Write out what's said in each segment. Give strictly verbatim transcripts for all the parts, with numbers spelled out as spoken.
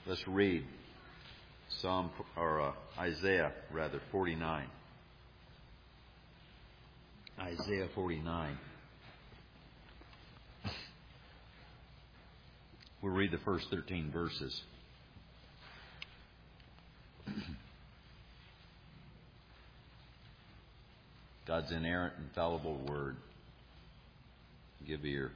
Let's read Psalm or uh, Isaiah rather forty-nine. Isaiah forty-nine. We'll read the first thirteen verses. God's inerrant, infallible word. Give ear.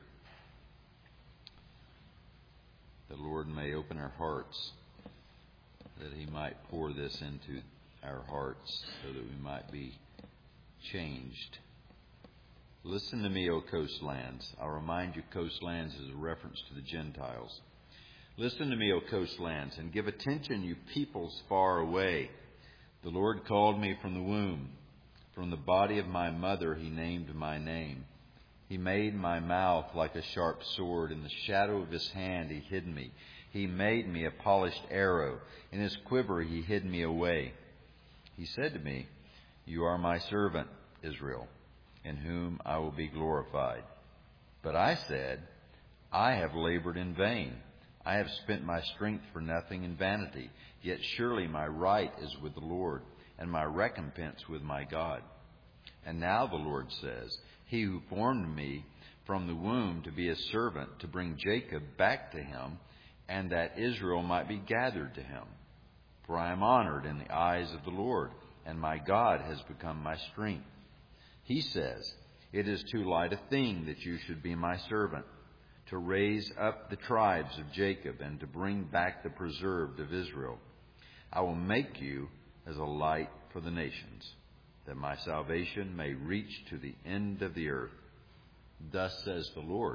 The Lord may open our hearts, that He might pour this into our hearts, so that we might be changed. Listen to me, O coastlands. I'll remind you, coastlands is a reference to the Gentiles. Listen to me, O coastlands, and give attention, you peoples far away. The Lord called me from the womb. From the body of my mother He named my name. He made my mouth like a sharp sword. In the shadow of His hand He hid me. He made me a polished arrow. In His quiver He hid me away. He said to me, You are my servant, Israel, in whom I will be glorified. But I said, I have labored in vain. I have spent my strength for nothing in vanity. Yet surely my right is with the Lord, and my recompense with my God. And now the Lord says, He who formed me from the womb to be a servant, to bring Jacob back to Him, and that Israel might be gathered to Him. For I am honored in the eyes of the Lord, and my God has become my strength. He says, It is too light a thing that you should be my servant, to raise up the tribes of Jacob, and to bring back the preserved of Israel. I will make you as a light for the nations, that my salvation may reach to the end of the earth. Thus says the Lord,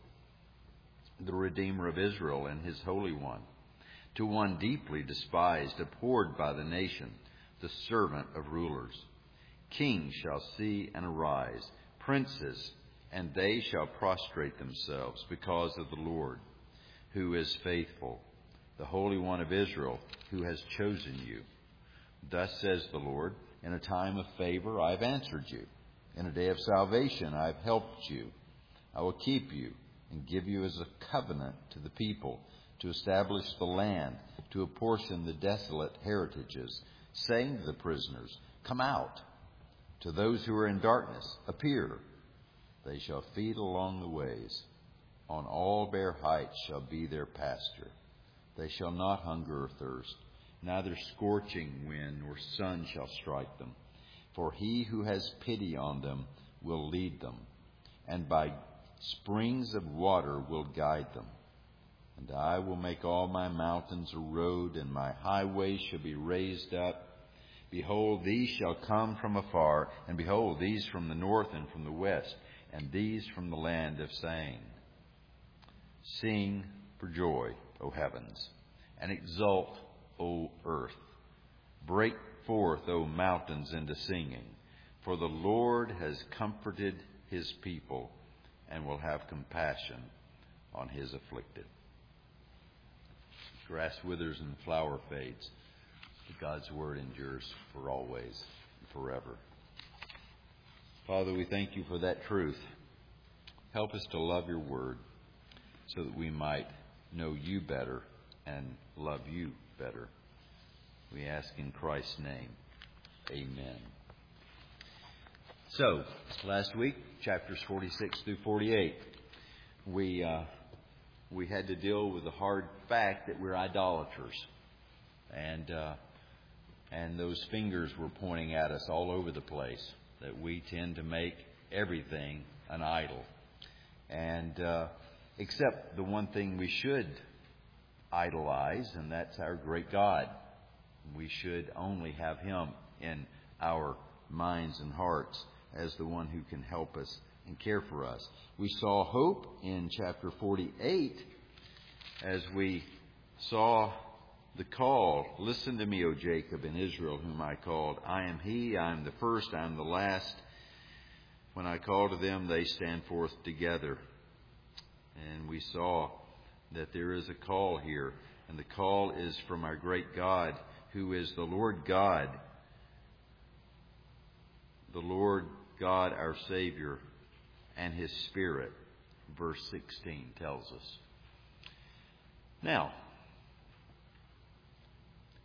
the Redeemer of Israel and His Holy One, to one deeply despised, abhorred by the nation, the servant of rulers. Kings shall see and arise, princes, and they shall prostrate themselves because of the Lord, who is faithful, the Holy One of Israel, who has chosen you. Thus says the Lord, in a time of favor I have answered you. In a day of salvation I have helped you. I will keep you and give you as a covenant to the people, to establish the land, to apportion the desolate heritages, saying to the prisoners, Come out. To those who are in darkness, appear. They shall feed along the ways. On all bare heights shall be their pasture. They shall not hunger or thirst. Neither scorching wind nor sun shall strike them. For He who has pity on them will lead them, and by springs of water will guide them. And I will make all my mountains a road, and my highways shall be raised up. Behold, these shall come from afar, and behold, these from the north and from the west, and these from the land of Sang. Sing for joy, O heavens, and exult, O earth. Break forth, O mountains, into singing. For the Lord has comforted His people, and will have compassion on His afflicted. Grass withers and the flower fades, but God's word endures for always and forever. Father, we thank you for that truth. Help us to love your word so that we might know you better and love you better. We ask in Christ's name. Amen. So, last week, chapters forty-six through forty-eight, we uh, we had to deal with the hard fact that we're idolaters. And uh, and those fingers were pointing at us all over the place, that we tend to make everything an idol. And uh, except the one thing we should idolize, and that's our great God. We should only have Him in our minds and hearts as the one who can help us and care for us. We saw hope in chapter forty-eight as we saw the call. Listen to me, O Jacob and Israel, whom I called. I am He, I am the first, I am the last. When I call to them, they stand forth together. And we saw that there is a call here. And the call is from our great God, who is the Lord God. The Lord God, our Savior, and His Spirit. Verse sixteen tells us. Now,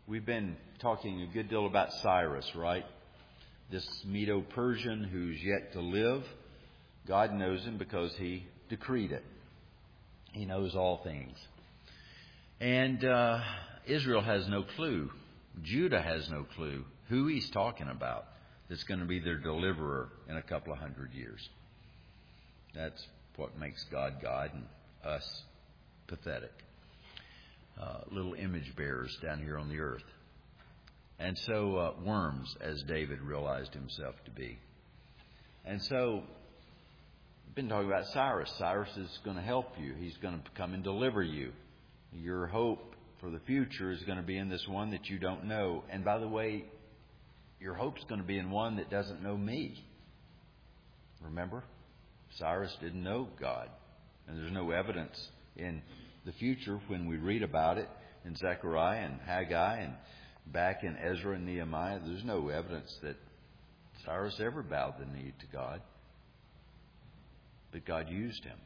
we've been talking a good deal about Cyrus, right? This Medo-Persian who's yet to live. God knows him because He decreed it. He knows all things. And uh, Israel has no clue. Judah has no clue who He's talking about that's going to be their deliverer in a couple of hundred years. That's what makes God God and us pathetic. Uh, little image bearers down here on the earth. And so uh, worms, as David realized himself to be. And so, I've been talking about Cyrus. Cyrus is going to help you. He's going to come and deliver you. Your hope for the future is going to be in this one that you don't know. And by the way, your hope's going to be in one that doesn't know me. Remember? Cyrus didn't know God. And there's no evidence in the future when we read about it in Zechariah and Haggai and back in Ezra and Nehemiah. There's no evidence that Cyrus ever bowed the knee to God. But God used him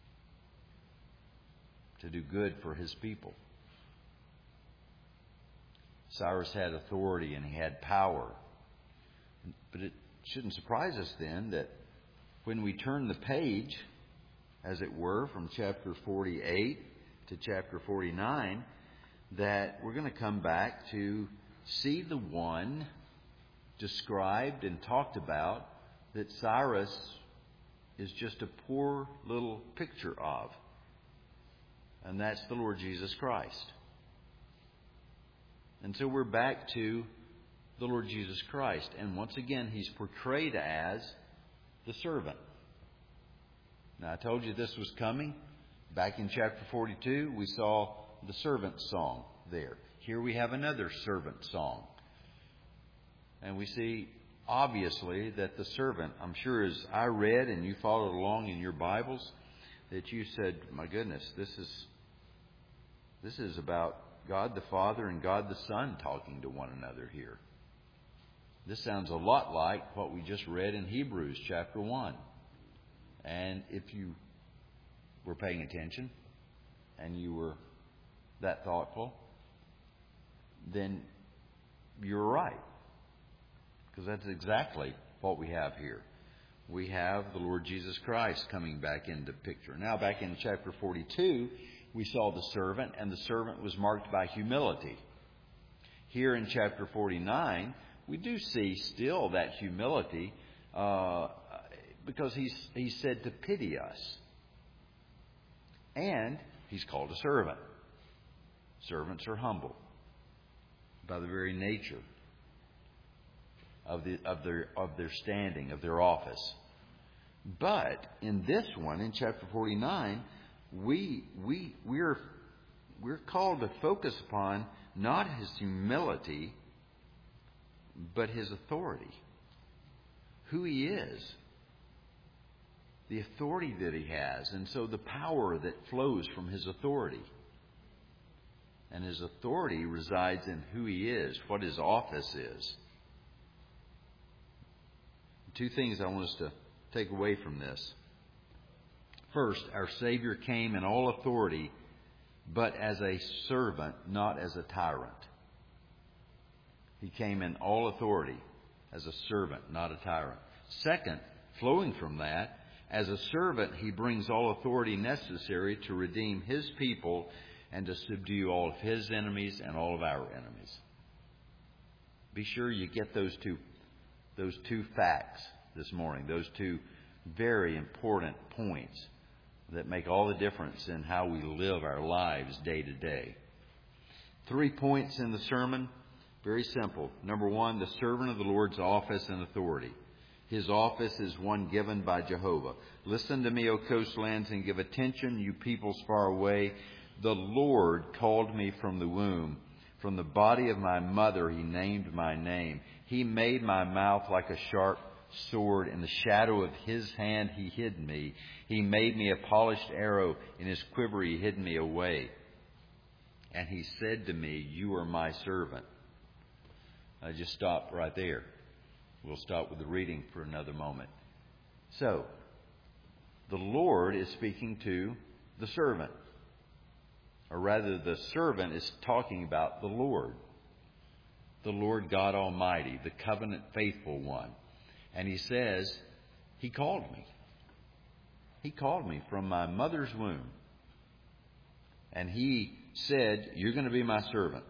to do good for His people. Cyrus had authority and he had power. But it shouldn't surprise us then that when we turn the page, as it were, from chapter forty-eight to chapter forty-nine, that we're going to come back to see the one described and talked about that Cyrus is just a poor little picture of. And that's the Lord Jesus Christ. And so we're back to the Lord Jesus Christ. And once again, He's portrayed as the servant. Now, I told you this was coming. Back in chapter forty-two, we saw the servant song there. Here we have another servant song. And we see, obviously, that the servant, I'm sure as I read and you followed along in your Bibles, that you said, my goodness, this is this is about God the Father and God the Son talking to one another here. This sounds a lot like what we just read in Hebrews chapter one. And if you were paying attention and you were that thoughtful, then you're right. Because that's exactly what we have here. We have the Lord Jesus Christ coming back into picture. Now, back in chapter forty-two, we saw the servant, and the servant was marked by humility. Here in chapter forty-nine, we do see still that humility uh, because he's, he's said to pity us. And he's called a servant. Servants are humble by the very nature of the of their of their standing, of their office. But in this one, in chapter forty-nine, we we we're we're called to focus upon not his humility, but his authority. Who he is. The authority that he has, and so the power that flows from his authority. And his authority resides in who he is, what his office is. Two things I want us to take away from this. First, our Savior came in all authority, but as a servant, not as a tyrant. He came in all authority as a servant, not a tyrant. Second, flowing from that, as a servant, he brings all authority necessary to redeem his people and to subdue all of his enemies and all of our enemies. Be sure you get those two, those two facts this morning, those two very important points that make all the difference in how we live our lives day to day. Three points in the sermon, very simple. Number one, the servant of the Lord's office and authority. His office is one given by Jehovah. Listen to me, O coastlands, and give attention, you peoples far away. The Lord called me from the womb. From the body of my mother, He named my name. He made my mouth like a sharp sword. In the shadow of His hand, He hid me. He made me a polished arrow. In His quiver, He hid me away. And He said to me, you are my servant. I just stopped right there. We'll stop with the reading for another moment. So, the Lord is speaking to the servant. Or rather, the servant is talking about the Lord. the Lord God Almighty, the covenant faithful one. And he says, he called me. He called me from my mother's womb. And he said, you're going to be my servant.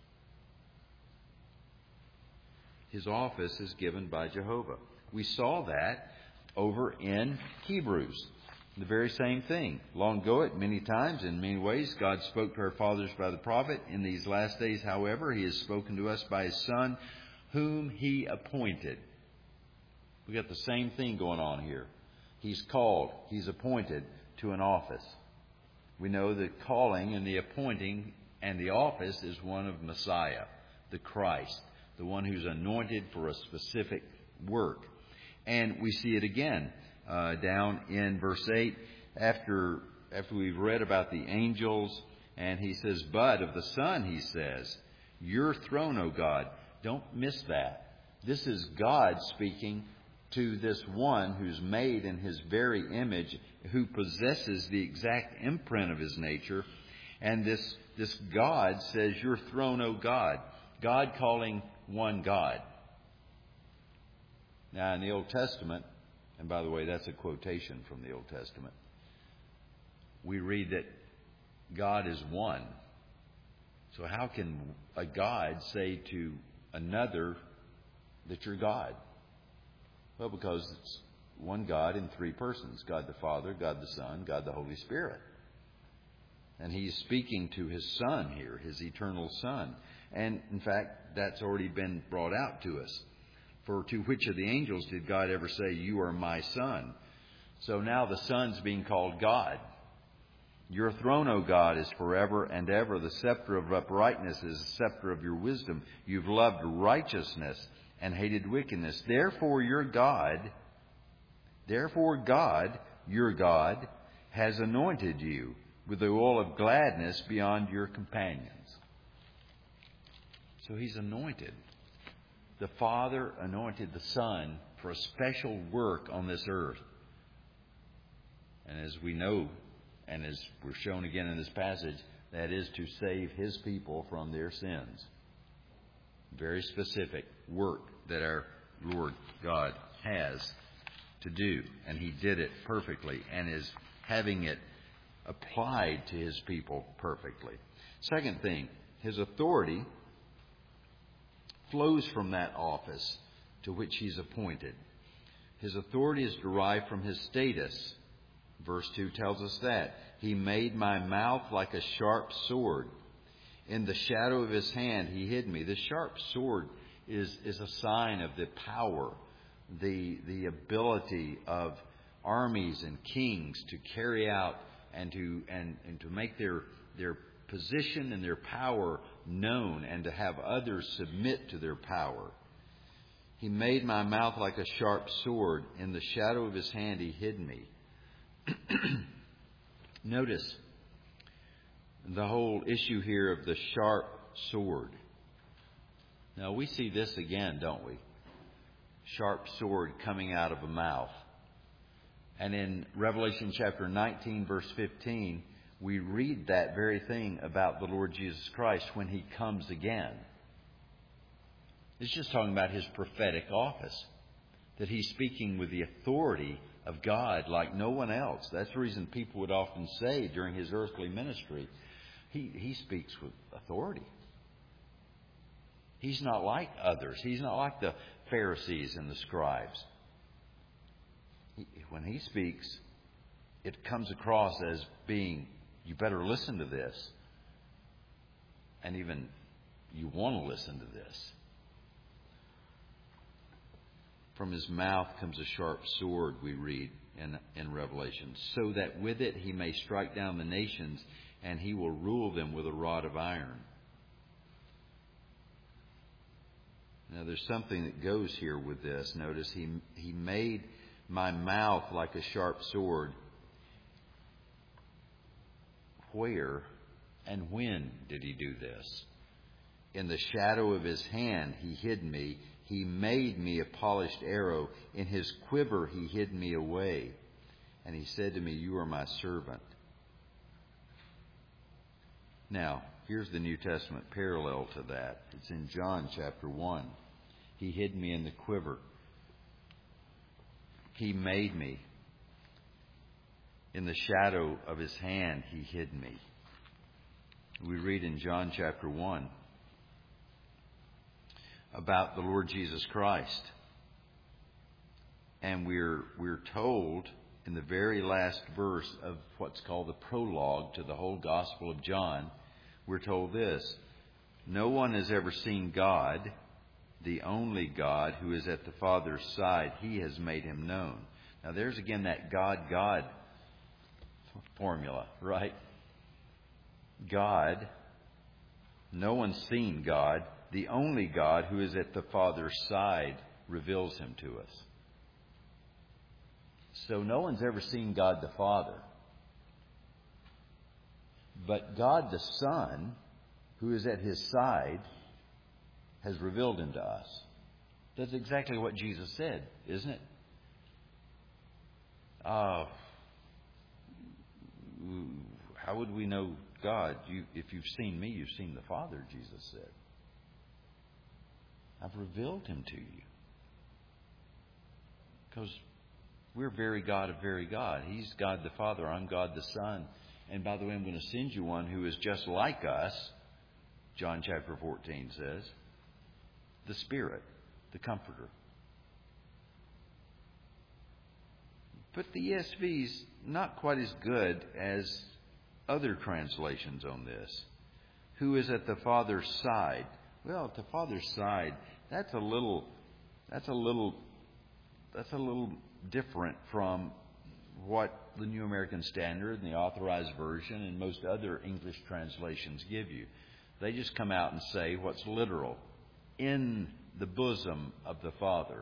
His office is given by Jehovah. We saw that over in Hebrews. The very same thing. Long ago, at many times, in many ways, God spoke to our fathers by the prophet. In these last days, however, He has spoken to us by His Son, whom He appointed. We got the same thing going on here. He's called, He's appointed to an office. We know the calling and the appointing and the office is one of Messiah, the Christ, the one who's anointed for a specific work. And we see it again uh, down in verse eight, after after we've read about the angels, and he says, but of the Son, he says, your throne, O God. Don't miss that. This is God speaking to this one who's made in His very image, who possesses the exact imprint of His nature. And this, this God says, your throne, O God. God calling one God. Now, in the Old Testament, and by the way, that's a quotation from the Old Testament, we read that God is one. So how can a God say to another that you're God? Well, because it's one God in three persons. God the Father, God the Son, God the Holy Spirit. And He's speaking to His Son here, His eternal Son. And, in fact, that's already been brought out to us. For to which of the angels did God ever say, you are my Son? So now the Son's being called God. Your throne, O God, is forever and ever. The scepter of uprightness is the scepter of your wisdom. You've loved righteousness and hated wickedness. Therefore, your God, therefore God, your God, has anointed you with the oil of gladness beyond your companions. So He's anointed. The Father anointed the Son for a special work on this earth. And as we know, and as we're shown again in this passage, that is to save His people from their sins. Very specific work that our Lord God has to do. And He did it perfectly and is having it applied to His people perfectly. Second thing, His authority flows from that office to which He's appointed. His authority is derived from His status. Verse two tells us that. He made my mouth like a sharp sword. In the shadow of His hand He hid me. This sharp sword is, is a sign of the power, the, the ability of armies and kings to carry out and to, and, and to make their, their position and their power known and to have others submit to their power. He made my mouth like a sharp sword. In the shadow of His hand He hid me. Notice the whole issue here of the sharp sword. Now we see this again, don't we? Sharp sword coming out of a mouth. And in Revelation chapter nineteen, verse fifteen, we read that very thing about the Lord Jesus Christ when He comes again. It's just talking about His prophetic office, that He's speaking with the authority of God like no one else. That's the reason people would often say during His earthly ministry, He, he speaks with authority. He's not like others. He's not like the Pharisees and the scribes. He, when He speaks, it comes across as being, you better listen to this. And even you want to listen to this. From His mouth comes a sharp sword, we read in, in Revelation, so that with it He may strike down the nations, and He will rule them with a rod of iron. Now there's something that goes here with this. Notice He, he made my mouth like a sharp sword. Where and when did He do this? In the shadow of His hand He hid me. He made me a polished arrow. In His quiver He hid me away. And He said to me, you are my servant. Now, Here's the New Testament parallel to that. It's in John chapter one. He hid me in the quiver. He made me. In the shadow of His hand, He hid me. We read in John chapter one about the Lord Jesus Christ. And we're we're told in the very last verse of what's called the prologue to the whole Gospel of John, we're told this: no one has ever seen God, the only God who is at the Father's side. He has made Him known. Now there's again that God, God formula, right? God, no one's seen God. The only God who is at the Father's side reveals Him to us. So no one's ever seen God the Father. But God the Son, who is at His side, has revealed Him to us. That's exactly what Jesus said, isn't it? Uh, how would we know God? You, if you've seen me, you've seen the Father, Jesus said. I've revealed Him to you. Because we're very God of very God. He's God the Father. I'm God the Son. And by the way, I'm going to send you one who is just like us, John chapter fourteen says, the Spirit, the Comforter. But the E S V's not quite as good as other translations on this. Who is at the Father's side? Well, at the Father's side, that's a little, that's a little, that's a little different from what the New American Standard and the Authorized Version and most other English translations give you. They just come out and say what's literal. In the bosom of the Father.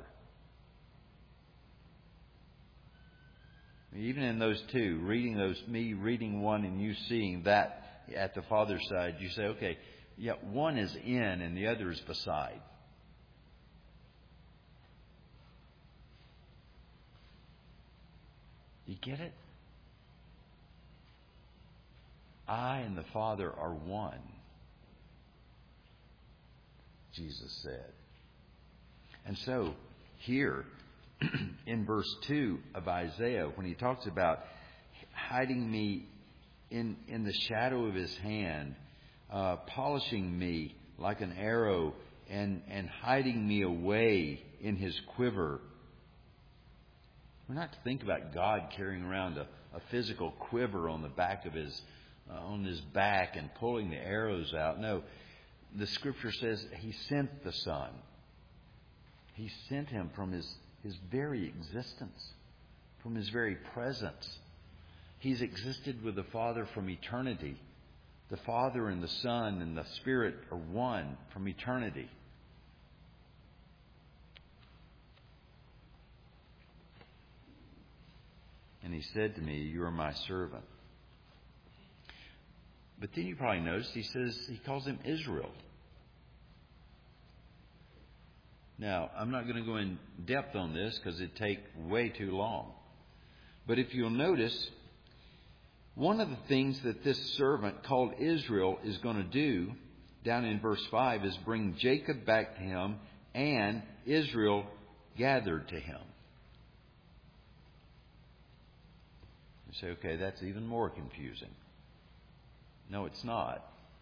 Even in those two, reading those, me reading one and you seeing that at the Father's side, you say, okay, yeah, one is in and the other is beside. You get it? I and the Father are one, Jesus said. And so, here, in verse two of Isaiah, when he talks about hiding me in, in the shadow of His hand, uh, polishing me like an arrow, and, and hiding me away in His quiver. We're not to think about God carrying around a, a physical quiver on the back of His, uh, on His back and pulling the arrows out. No, the Scripture says He sent the Son. He sent Him from His, His very existence, from His very presence. He's existed with the Father from eternity. The Father and the Son and the Spirit are one from eternity. And He said to me, you are my servant. But then you probably noticed He says, He calls Him Israel. Now, I'm not going to go in depth on this because it'd take way too long. But if you'll notice, one of the things that this servant called Israel is going to do, down in verse five, is bring Jacob back to Him, and Israel gathered to Him. You say, okay, that's even more confusing. No, it's not.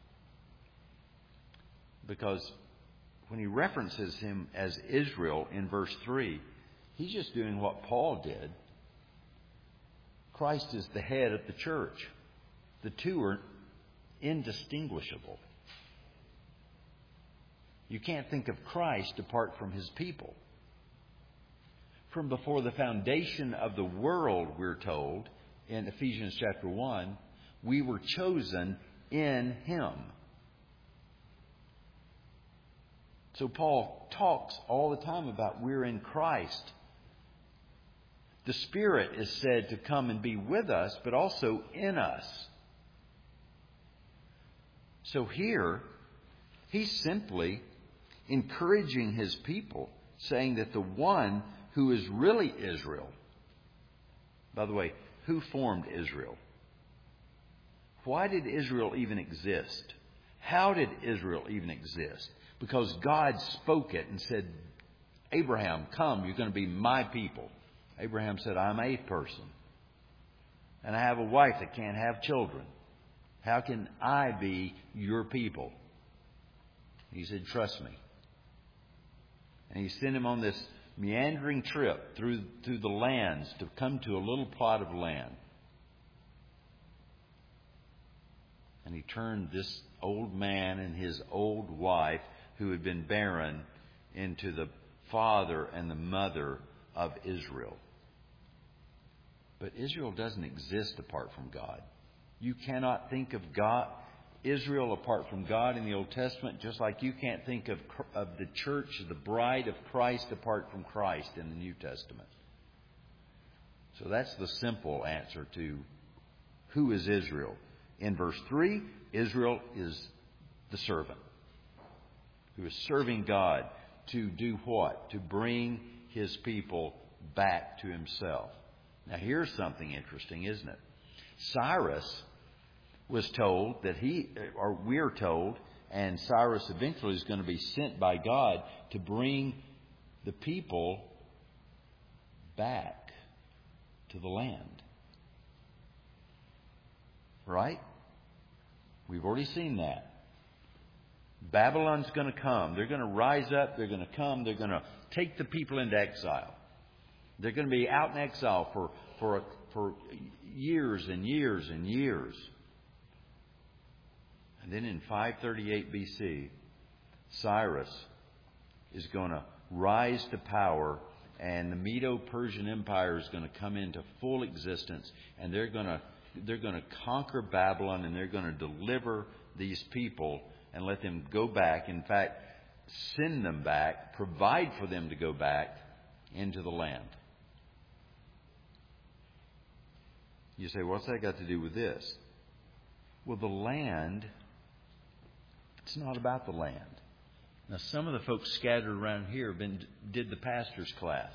Because when he references him as Israel in verse three, he's just doing what Paul did. Christ is the head of the church. The two are indistinguishable. You can't think of Christ apart from His people. From before the foundation of the world, we're told, in Ephesians chapter one, we were chosen in Him. So Paul talks all the time about we're in Christ. The Spirit is said to come and be with us, but also in us. So here, he's simply encouraging his people, saying that the one who is really Israel. By the way, who formed Israel? Why did Israel even exist? How did Israel even exist? Because God spoke it and said, Abraham, come, you're going to be my people. Abraham said, I'm a person. And I have a wife that can't have children. How can I be your people? He said, trust me. And he sent him on this meandering trip through, through the lands to come to a little plot of land. And he turned this old man and his old wife, who had been barren, into the father and the mother of Israel. But Israel doesn't exist apart from God. You cannot think of God, Israel apart from God in the Old Testament, just like you can't think of, of the church, the bride of Christ, apart from Christ in the New Testament. So that's the simple answer to who is Israel. In verse three, Israel is the servant who is serving God to do what? To bring His people back to Himself. Now here's something interesting, isn't it? Cyrus was told that he, or we're told, and Cyrus eventually is going to be sent by God to bring the people back to the land. Right? We've already seen that. Babylon's going to come. They're going to rise up. They're going to come. They're going to take the people into exile. They're going to be out in exile for, for, a, for years and years and years. And then in five thirty-eight B C, Cyrus is going to rise to power, and the Medo-Persian Empire is going to come into full existence, and they're going to they're going to conquer Babylon, and they're going to deliver these people and let them go back. In fact, send them back, provide for them to go back into the land. You say, what's that got to do with this? Well, the land, it's not about the land. Now, some of the folks scattered around here have been, did the pastor's class.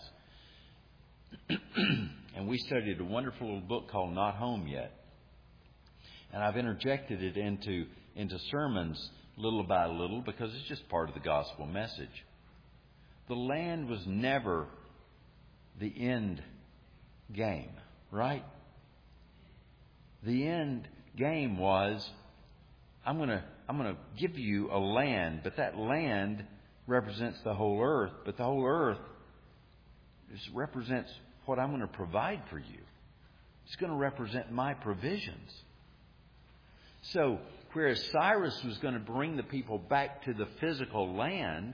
And we studied a wonderful little book called Not Home Yet. And I've interjected it into, into sermons little by little because it's just part of the gospel message. The land was never the end game, right? The end game was, I'm going to I'm going to give you a land, but that land represents the whole earth. But the whole earth is, represents what I'm going to provide for you. It's going to represent my provisions. So, whereas Cyrus was going to bring the people back to the physical land,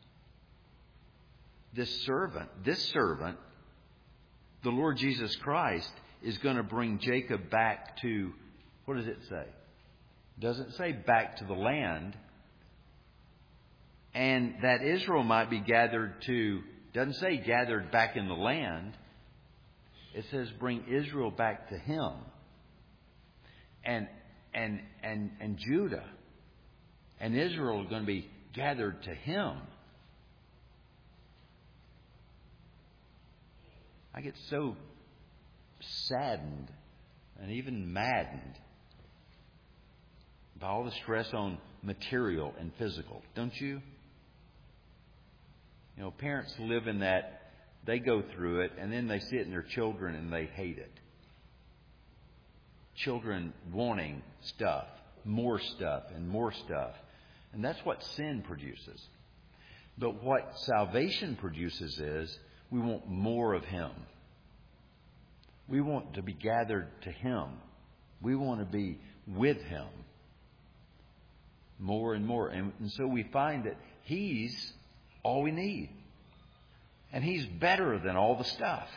this servant, this servant, the Lord Jesus Christ, is going to bring Jacob back to, what does it say? It doesn't say back to the land. And that Israel might be gathered to, doesn't say gathered back in the land. It says bring Israel back to Him. And and and and Judah and Israel are going to be gathered to Him. I get so saddened and even maddened by all the stress on material and physical, don't you? You know, parents live in that, they go through it, and then they see it in their children and they hate it. Children wanting stuff, more stuff and more stuff. And that's what sin produces. But what salvation produces is we want more of Him. We want to be gathered to Him. We want to be with Him more and more. And, and so we find that He's all we need. And He's better than all the stuff.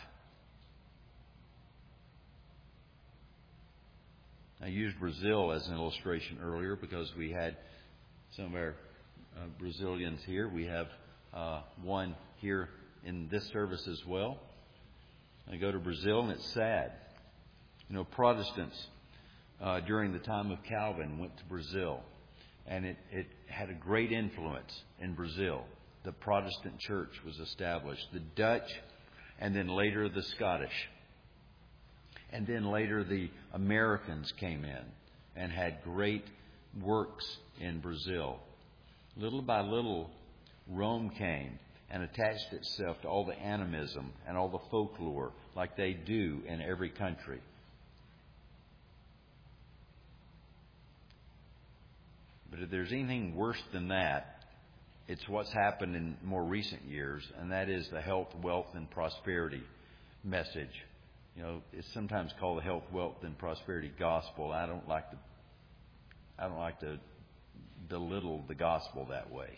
I used Brazil as an illustration earlier because we had some of our uh, Brazilians here. We have uh, one here in this service as well. I go to Brazil and it's sad. You know, Protestants uh, during the time of Calvin went to Brazil, and it, it had a great influence in Brazil. The Protestant church was established. The Dutch, and then later the Scottish. And then later the Americans came in and had great works in Brazil. Little by little, Rome came and attached itself to all the animism and all the folklore like they do in every country. But if there's anything worse than that, it's what's happened in more recent years, and that is the health, wealth, and prosperity message. You know, it's sometimes called the health, wealth, and prosperity gospel. I don't like to, I don't like to belittle the gospel that way.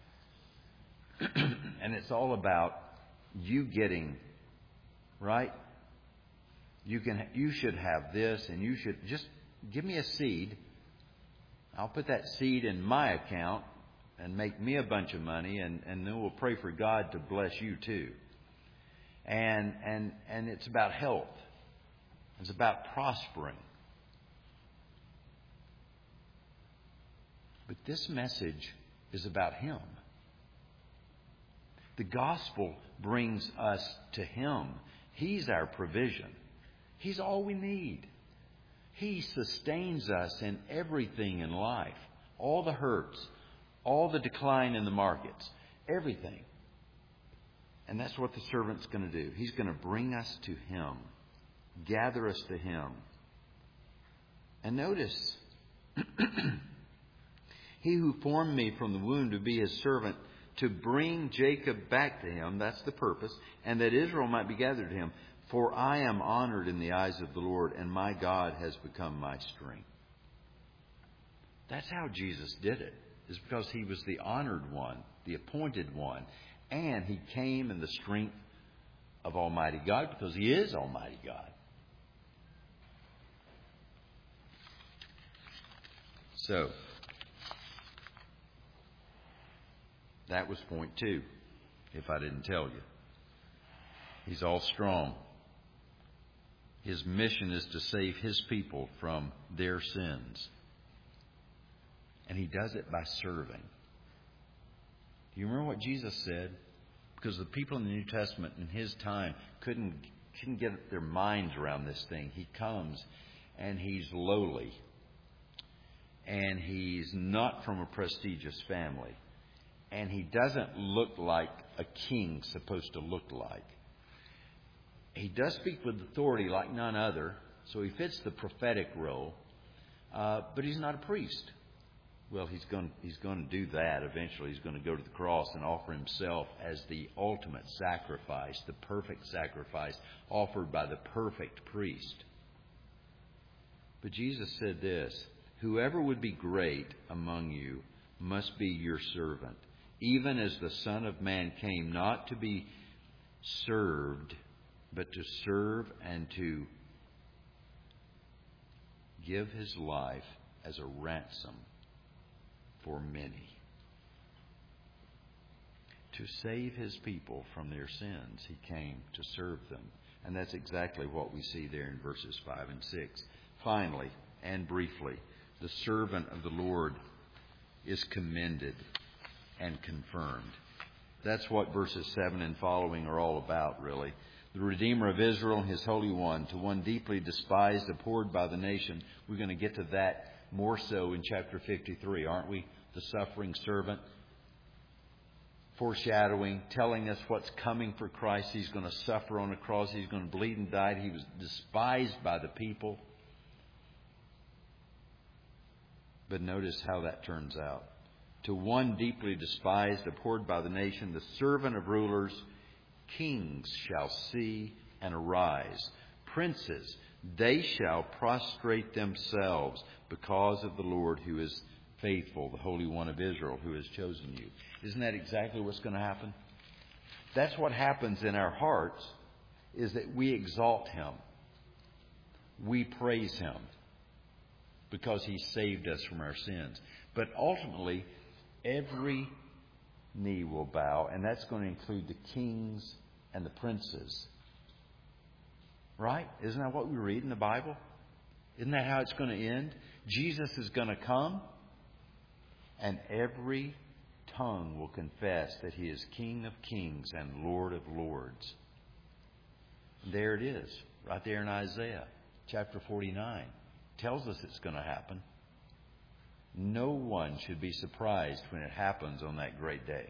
And it's all about you getting, right? You can, you should have this, and you should just give me a seed. I'll put that seed in my account and make me a bunch of money, and, and then we'll pray for God to bless you too. And and and it's about health. It's about prospering. But this message is about Him. The gospel brings us to Him. He's our provision. He's all we need. He sustains us in everything in life. All the hurts, all the decline in the markets, everything. And that's what the servant's going to do. He's going to bring us to Him. Gather us to Him. And notice, He who formed me from the womb to be His servant, to bring Jacob back to Him, that's the purpose, and that Israel might be gathered to Him. For I am honored in the eyes of the Lord, and my God has become my strength. That's how Jesus did it. It's because He was the honored one, the appointed one. And He came in the strength of Almighty God, because He is Almighty God. So, that was point two, if I didn't tell you. He's all strong. His mission is to save His people from their sins. And He does it by serving. Do you remember what Jesus said? Because the people in the New Testament in His time couldn't, couldn't get their minds around this thing. He comes and He's lowly. And He's not from a prestigious family. And He doesn't look like a king's supposed to look like. He does speak with authority like none other, so He fits the prophetic role, uh, but He's not a priest. Well, he's going, he's going to do that eventually. He's going to go to the cross and offer Himself as the ultimate sacrifice, the perfect sacrifice offered by the perfect priest. But Jesus said this, whoever would be great among you must be your servant, even as the Son of Man came not to be served, but to serve and to give His life as a ransom for many. To save His people from their sins, He came to serve them. And that's exactly what we see there in verses five and six. Finally, and briefly, the servant of the Lord is commended and confirmed. That's what verses seven and following are all about, really. The Redeemer of Israel, His Holy One, to one deeply despised, abhorred by the nation. We're going to get to that more so in chapter fifty-three, aren't we? The suffering servant, foreshadowing, telling us what's coming for Christ. He's going to suffer on a cross. He's going to bleed and die. He was despised by the people. But notice how that turns out. To one deeply despised, abhorred by the nation, the servant of rulers, kings shall see and arise. Princes, they shall prostrate themselves because of the Lord who is faithful, the Holy One of Israel who has chosen you. Isn't that exactly what's going to happen? That's what happens in our hearts, is that we exalt Him. We praise Him because He saved us from our sins. But ultimately, every knee will bow, and that's going to include the kings and the princes. Right? Isn't that what we read in the Bible? Isn't that how it's going to end? Jesus is going to come, and every tongue will confess that He is King of kings and Lord of lords. And there it is, right there in Isaiah chapter forty-nine. Tells us it's going to happen. No one should be surprised when it happens on that great day.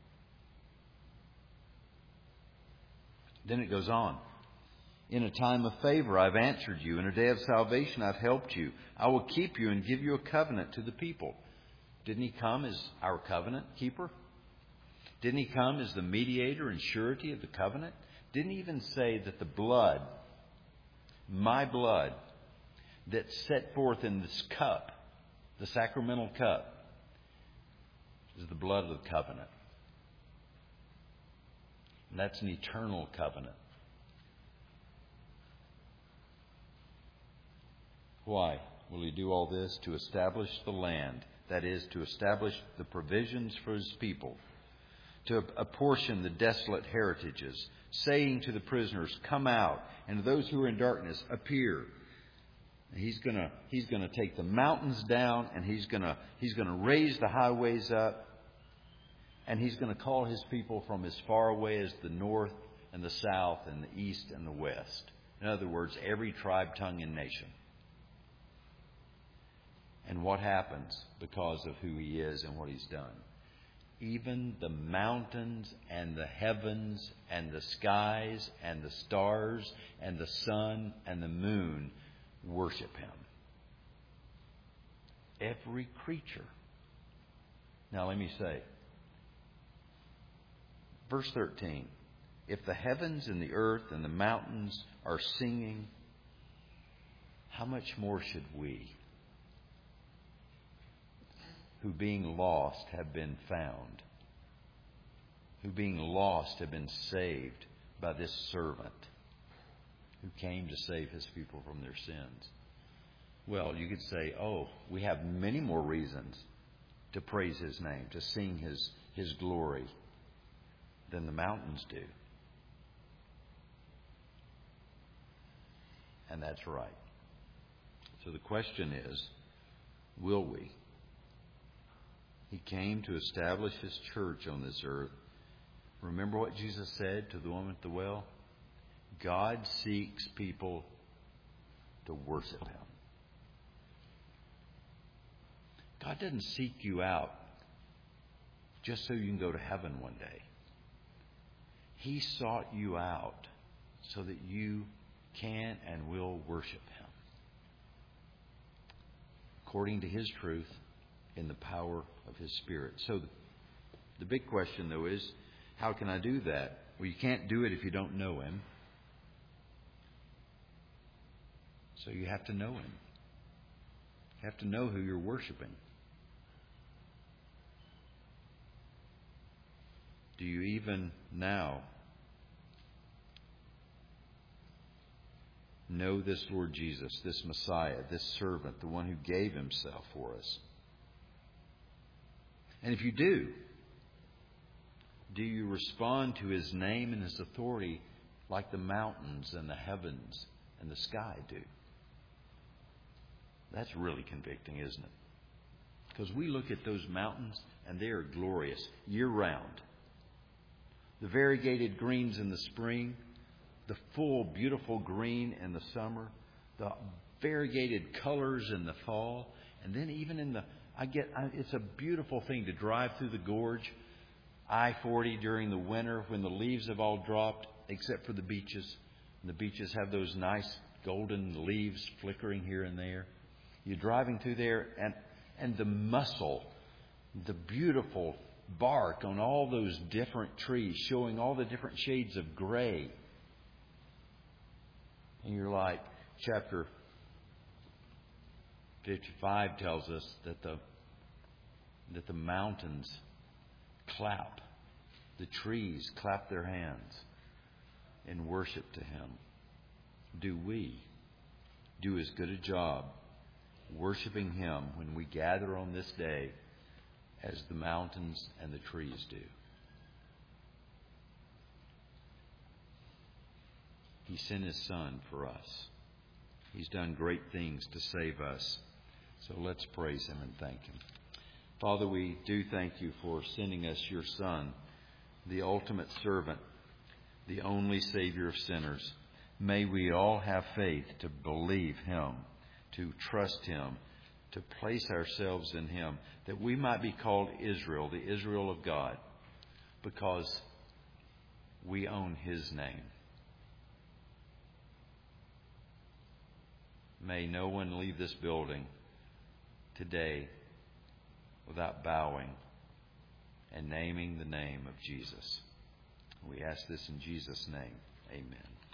Then it goes on. In a time of favor I've answered you. In a day of salvation I've helped you. I will keep you and give you a covenant to the people. Didn't He come as our covenant keeper? Didn't He come as the mediator and surety of the covenant? Didn't He even say that the blood, my blood, that's set forth in this cup, the sacramental cup, is the blood of the covenant? And that's an eternal covenant. Why will He do all this? To establish the land. That is, to establish the provisions for His people. To apportion the desolate heritages. Saying to the prisoners, come out. And to those who are in darkness, appear. He's going to He's going to take the mountains down. And He's going to He's going to raise the highways up. And He's going to call His people from as far away as the north and the south and the east and the west. In other words, every tribe, tongue, and nation. And what happens because of who He is and what He's done? Even the mountains and the heavens and the skies and the stars and the sun and the moon worship Him. Every creature. Now let me say, verse thirteen, if the heavens and the earth and the mountains are singing, how much more should we, who being lost have been found, who being lost have been saved by this servant who came to save His people from their sins? Well, you could say, oh, we have many more reasons to praise His name, to sing His, His glory than the mountains do. And that's right. So the question is, will we? He came to establish His church on this earth. Remember what Jesus said to the woman at the well? God seeks people to worship Him. God doesn't seek you out just so you can go to heaven one day. He sought you out so that you can and will worship Him according to His truth in the power of His Spirit. So the, the big question, though, is how can I do that? Well, you can't do it if you don't know Him. So you have to know Him. You have to know who you're worshiping. Do you even now know this Lord Jesus, this Messiah, this servant, the one who gave Himself for us? And if you do, do you respond to His name and His authority like the mountains and the heavens and the sky do? That's really convicting, isn't it? Because we look at those mountains and they are glorious year-round. The variegated greens in the spring, the full, beautiful green in the summer, the variegated colors in the fall, and then even in the, I get, I, it's a beautiful thing to drive through the gorge, I forty during the winter when the leaves have all dropped, except for the beaches. And the beaches have those nice golden leaves flickering here and there. You're driving through there, and and the muscle, the beautiful bark on all those different trees, showing all the different shades of gray. And you're like, chapter fifty-five tells us that the that the mountains clap, the trees clap their hands in worship to Him. Do we do as good a job worshiping Him when we gather on this day as the mountains and the trees do? He sent His Son for us. He's done great things to save us. So let's praise Him and thank Him. Father, we do thank You for sending us Your Son, the ultimate servant, the only Savior of sinners. May we all have faith to believe Him, to trust Him, to place ourselves in Him, that we might be called Israel, the Israel of God, because we own His name. May no one leave this building today without bowing and naming the name of Jesus. We ask this in Jesus' name. Amen.